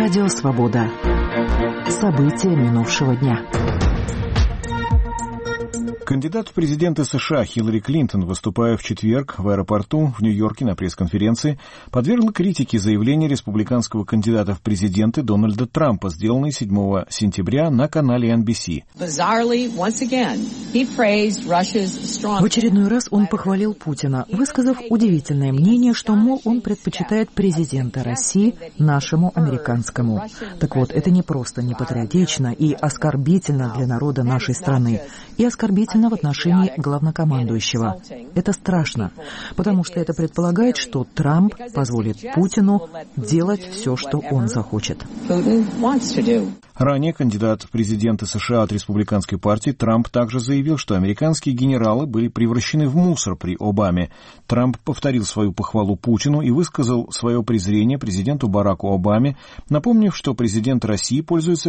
Радио «Свобода». События минувшего дня. Кандидат в президенты США Хиллари Клинтон, выступая в четверг в аэропорту в Нью-Йорке на пресс-конференции, подвергла критике заявления республиканского кандидата в президенты Дональда Трампа, сделанное 7 сентября на канале NBC. В очередной раз он похвалил Путина, высказав удивительное мнение, что, мол, он предпочитает президента России нашему американскому. Так вот, это не просто непатриотично и оскорбительно для народа нашей страны, и оскорбительно в отношении главнокомандующего. Это страшно, потому что это предполагает, что Трамп позволит Путину делать все, что он захочет. Ранее кандидат в президенты США от республиканской партии Трамп также заявил, что американские генералы были превращены в мусор при Обаме. Трамп повторил свою похвалу Путину и высказал свое презрение президенту Бараку Обаме, напомнив, что президент России пользуется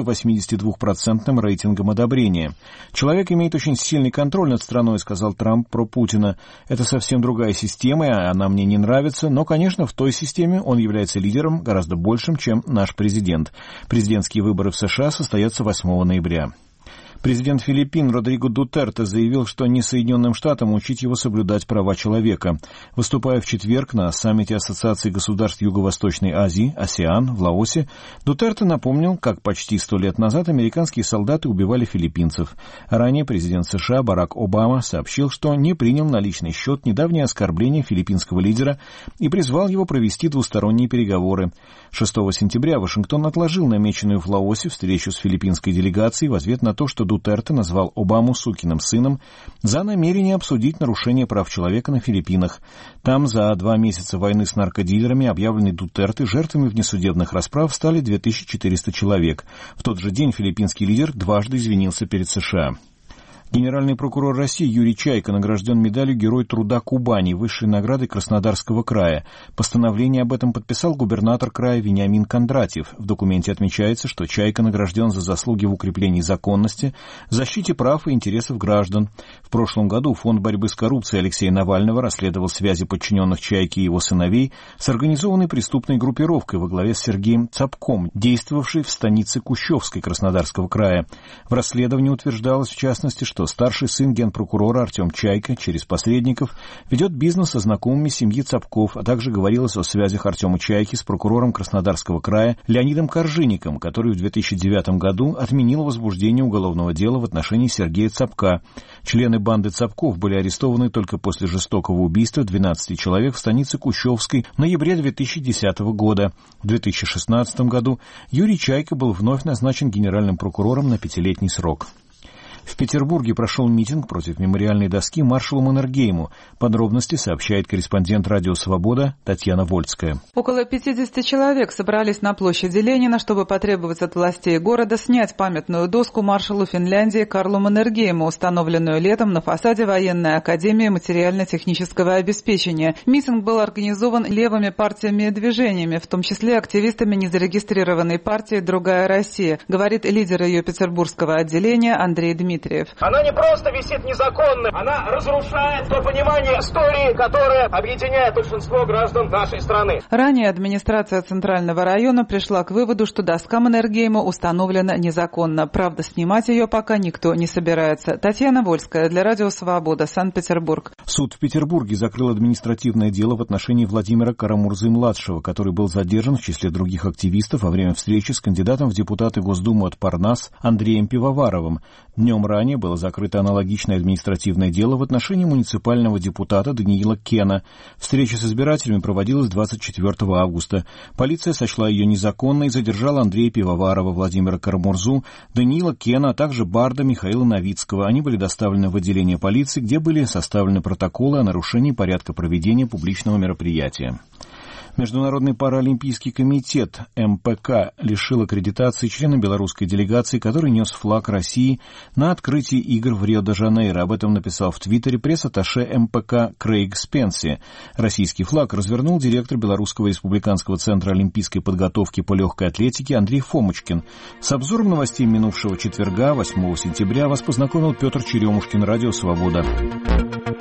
82% рейтингом одобрения. «Человек имеет очень сильный контроль над страной», — сказал Трамп про Путина. «Это совсем другая система, и она мне не нравится, но, конечно, в той системе он является лидером гораздо большим, чем наш президент». Президентские выборы в США состоятся 8 ноября. Президент Филиппин Родриго Дутерте заявил, что не Соединенным Штатам учить его соблюдать права человека. Выступая в четверг на саммите Ассоциации государств Юго-Восточной Азии, АСЕАН, в Лаосе, Дутерте напомнил, как почти 100 лет назад американские солдаты убивали филиппинцев. Ранее президент США Барак Обама сообщил, что не принял на личный счет недавнее оскорбление филиппинского лидера и призвал его провести двусторонние переговоры. 6 сентября Вашингтон отложил намеченную в Лаосе встречу с филиппинской делегацией в ответ на то, что Дутерте назвал Обаму сукиным сыном за намерение обсудить нарушение прав человека на Филиппинах. Там за 2 месяца войны с наркодилерами, объявленной Дутерте, жертвами внесудебных расправ стали 2400 человек. В тот же день филиппинский лидер дважды извинился перед США. Генеральный прокурор России Юрий Чайка награжден медалью Герой труда Кубани, высшей наградой Краснодарского края. Постановление об этом подписал губернатор края Вениамин Кондратьев. В документе отмечается, что Чайка награжден за заслуги в укреплении законности, защите прав и интересов граждан. В прошлом году Фонд борьбы с коррупцией Алексея Навального расследовал связи подчиненных Чайки и его сыновей с организованной преступной группировкой во главе с Сергеем Цапком, действовавшей в станице Кущевской Краснодарского края. В расследовании утверждалось, в частности, что старший сын генпрокурора Артем Чайка через посредников ведет бизнес со знакомыми семьи Цапков, а также говорилось о связях Артема Чайки с прокурором Краснодарского края Леонидом Коржинником, который в 2009 году отменил возбуждение уголовного дела в отношении Сергея Цапка. Члены банды Цапков были арестованы только после жестокого убийства 12 человек в станице Кущевской в ноябре 2010 года. В 2016 году Юрий Чайка был вновь назначен генеральным прокурором на 5-летний срок. В Петербурге прошел митинг против мемориальной доски маршалу Маннергейму. Подробности сообщает корреспондент «Радио Свобода» Татьяна Вольская. Около 50 человек собрались на площади Ленина, чтобы потребовать от властей города снять памятную доску маршалу Финляндии Карлу Маннергейму, установленную летом на фасаде военной академии материально-технического обеспечения. Митинг был организован левыми партиями и движениями, в том числе активистами незарегистрированной партии «Другая Россия», говорит лидер ее петербургского отделения Андрей Дмитриев. Она не просто висит незаконно, она разрушает то понимание истории, которое объединяет большинство граждан нашей страны. Ранее администрация Центрального района пришла к выводу, что доска Маннергейма установлена незаконно. Правда, снимать ее пока никто не собирается. Татьяна Вольская для Радио Свобода, Санкт-Петербург. Суд в Петербурге закрыл административное дело в отношении Владимира Карамурзы-младшего, который был задержан в числе других активистов во время встречи с кандидатом в депутаты Госдумы от Парнас Андреем Пивоваровым. Днем ранее было закрыто аналогичное административное дело в отношении муниципального депутата Даниила Кена. Встреча с избирателями проводилась 24 августа. Полиция сочла ее незаконной и задержала Андрея Пивоварова, Владимира Карамурзу, Даниила Кена, а также барда Михаила Новицкого. Они были доставлены в отделение полиции, где были составлены протоколы о нарушении порядка проведения публичного мероприятия. Международный паралимпийский комитет МПК лишил аккредитации члена белорусской делегации, который нес флаг России на открытии игр в Рио-де-Жанейро. Об этом написал в Твиттере пресс-атташе МПК Крейг Спенси. Российский флаг развернул директор Белорусского республиканского центра олимпийской подготовки по легкой атлетике Андрей Фомочкин. С обзором новостей минувшего четверга, 8 сентября, вас познакомил Петр Черемушкин, Радио Свобода.